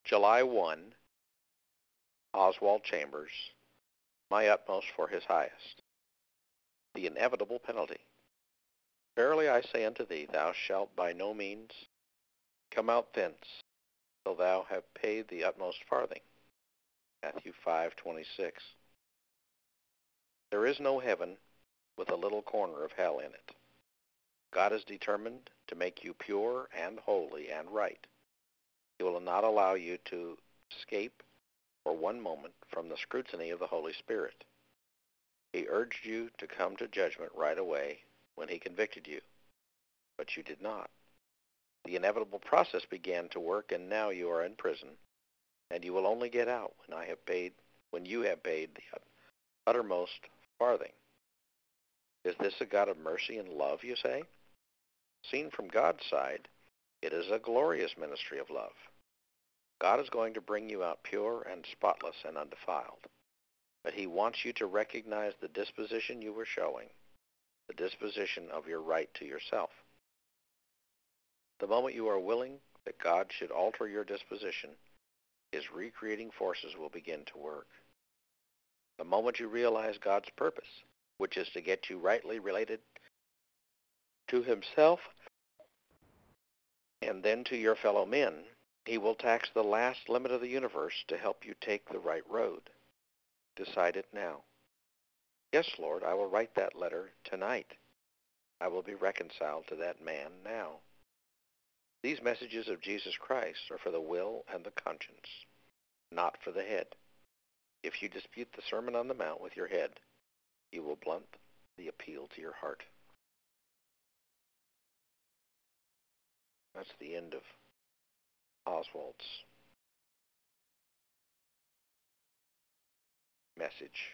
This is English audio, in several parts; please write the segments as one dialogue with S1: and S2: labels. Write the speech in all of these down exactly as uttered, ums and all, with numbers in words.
S1: July first, Oswald Chambers, My Utmost for His Highest. The inevitable penalty. Verily I say unto thee, thou shalt by no means come out thence till thou have paid the utmost farthing. Matthew five twenty-six. There is no heaven with a little corner of hell in it. God is determined to make you pure and holy and right. He will not allow you to escape for one moment from the scrutiny of the Holy Spirit. He urged you to come to judgment right away when he convicted you, but you did not. The inevitable process began to work, and now you are in prison, and you will only get out when I have paid, when you have paid the uttermost farthing. Is this a God of mercy and love, you say? Seen from God's side, it is a glorious ministry of love. God is going to bring you out pure and spotless and undefiled, but he wants you to recognize the disposition you were showing, the disposition of your right to yourself. The moment you are willing that God should alter your disposition, his recreating forces will begin to work. The moment you realize God's purpose, which is to get you rightly related to himself and then to your fellow men, he will tax the last limit of the universe to help you take the right road. Decide it now. Yes, Lord, I will write that letter tonight. I will be reconciled to that man now. These messages of Jesus Christ are for the will and the conscience, not for the head. If you dispute the Sermon on the Mount with your head, you will blunt the appeal to your heart. That's the end of Oswald's message.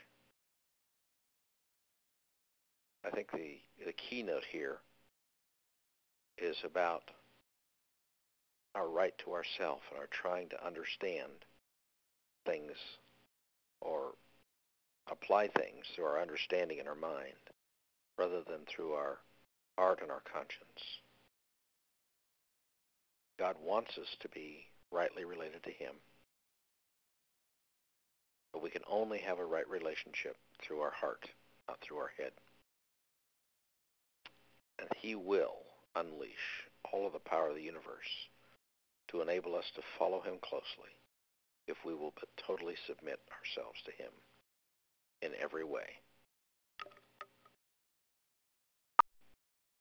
S1: I think the, the keynote here is about our right to ourself and our trying to understand things or apply things through our understanding in our mind rather than through our heart and our conscience. God wants us to be rightly related to him, but we can only have a right relationship through our heart, not through our head. And he will unleash all of the power of the universe to enable us to follow him closely if we will but totally submit ourselves to him in every way.